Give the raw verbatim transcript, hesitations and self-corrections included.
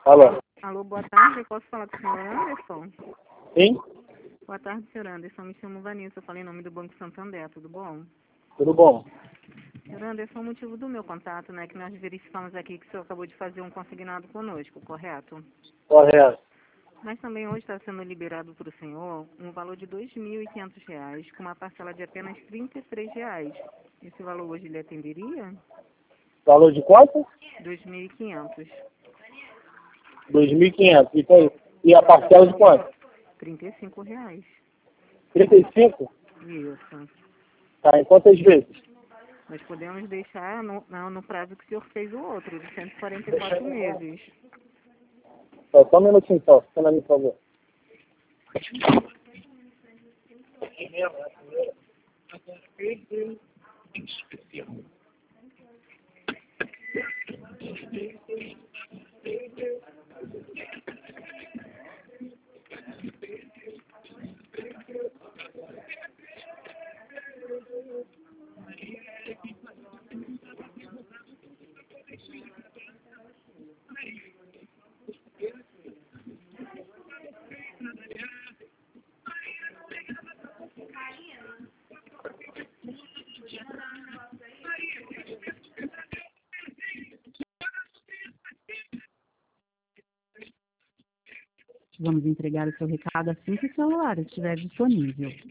Alô? Alô, boa tarde. Eu posso falar com o senhor Anderson? Sim? Boa tarde, senhor Anderson. Me chamo Vanessa. Eu falei em nome do Banco Santander. Tudo bom? Tudo bom? Senhor Anderson, o motivo do meu contato, né, que nós verificamos aqui que o senhor acabou de fazer um consignado conosco, correto? Correto. Mas também hoje está sendo liberado para o senhor um valor de dois mil e quinhentos reais, com uma parcela de apenas trinta e três reais. Esse valor hoje lhe atenderia? Valor de quanto? dois mil e quinhentos. dois mil e quinhentos. E, tem- e a parcela de quanto? trinta e cinco reais. trinta e cinco? Isso. Tá, em quantas vezes? Nós podemos deixar no, no, no prazo que o senhor fez o outro, de cento e quarenta e quatro meses. Só, só um minutinho só, fica na minha, por favor. Vamos entregar o seu recado assim que o celular estiver disponível.